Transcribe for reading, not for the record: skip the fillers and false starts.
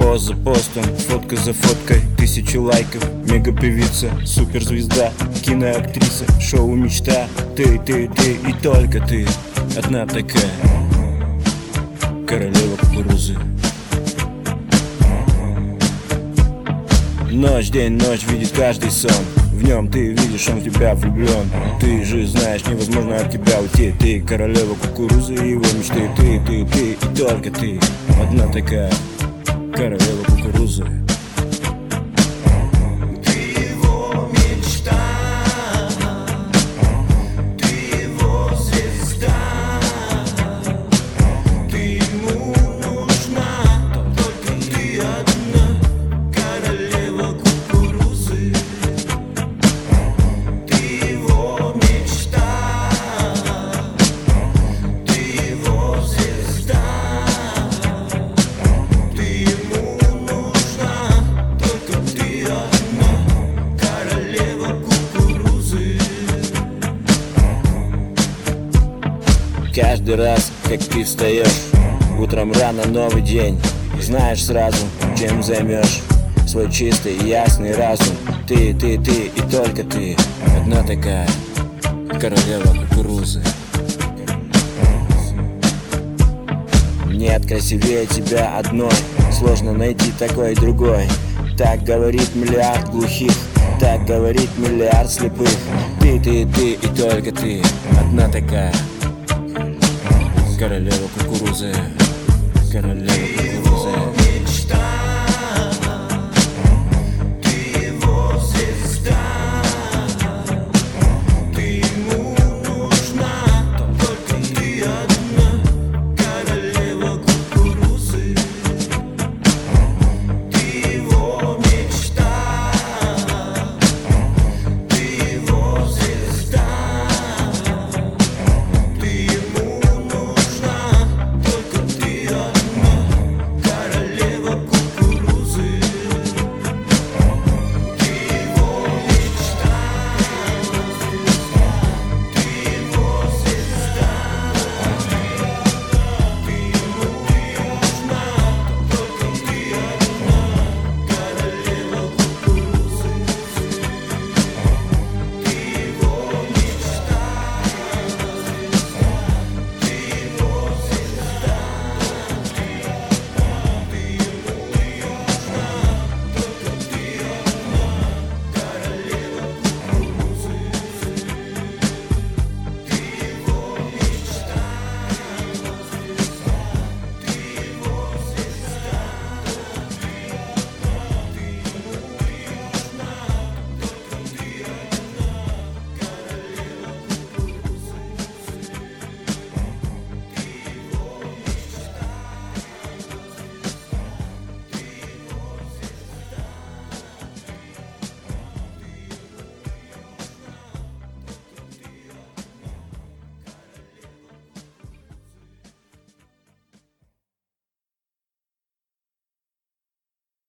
Пост за постом, фотка за фоткой, 1000 лайков, мегапевица, суперзвезда, киноактриса, шоу мечта. Ты и только ты, одна такая, королева кукурузы. Ночь, день, ночь видит каждый сон. В нем ты видишь, он в тебя влюблен. Ты же знаешь, невозможно от тебя уйти. Ты королева кукурузы и его мечты. Ты и только ты, одна такая, королева кукурузы. Каждый раз, как ты встаешь утром рано, новый день, знаешь сразу, чем займешь свой чистый ясный разум. Ты и только ты, одна такая, королева кукурузы. Нет красивее тебя одной, сложно найти такой другой. Так говорит миллиард глухих, так говорит миллиард слепых. Ты и только ты, одна такая, королева кукурузы, королева кукурузы.